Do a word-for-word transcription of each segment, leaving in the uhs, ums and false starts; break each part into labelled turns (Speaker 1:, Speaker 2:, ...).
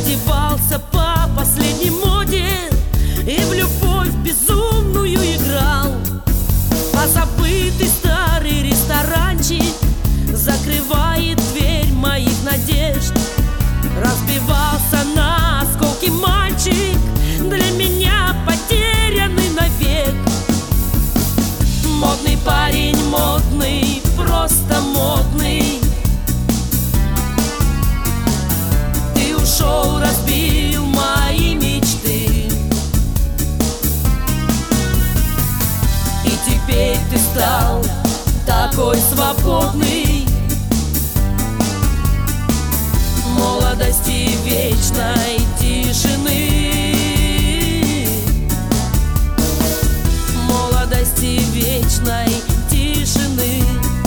Speaker 1: одевался по последней моде и в любовь безумную играл. А забытый старый ресторанчик закрывает дверь моих надежд. Разбивался на осколки мальчик, для меня потерянный навек. Модный парень, модный, просто модный. Ты ушел, разбил мои мечты, и теперь ты стал такой свободный. Молодости вечной тишины, молодости вечной тишины.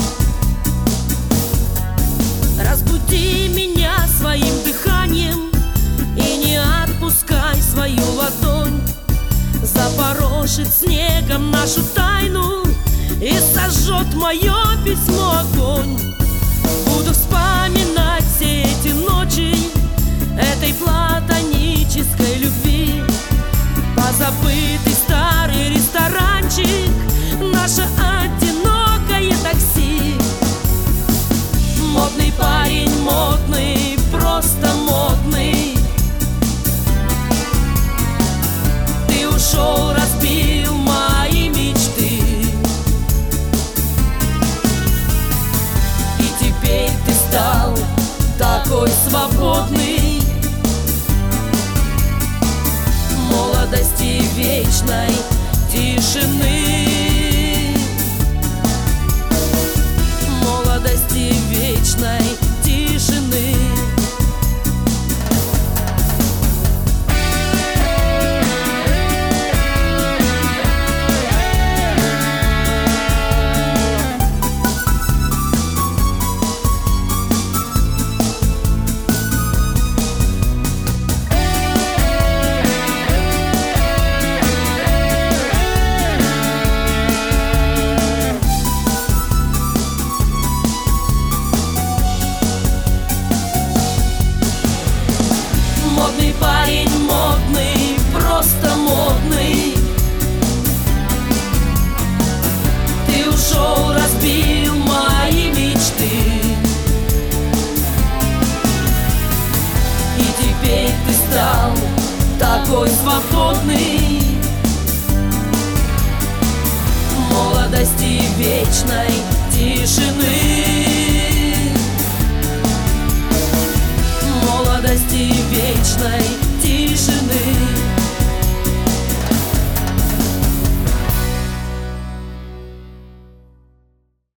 Speaker 1: Разбуди меня своим дыханием и не отпускай свою ладонь. Запорошит снегом нашу тайну и сожжет мое письмо огонь. Буду вспоминать все эти ночи этой платонической любви. Позабытый старый ресторанчик, наше одинокое такси. Модный парень, модный, просто модный. Ты ушел, разбил мои мечты, и теперь ты стал такой свободный. Молодости вечной тишины, молодости вечной тишины. Модный парень, модный, просто модный. Ты ушел, разбил мои мечты, и теперь ты стал такой свободный. Молодости вечной тишины, молодости вечной тишины.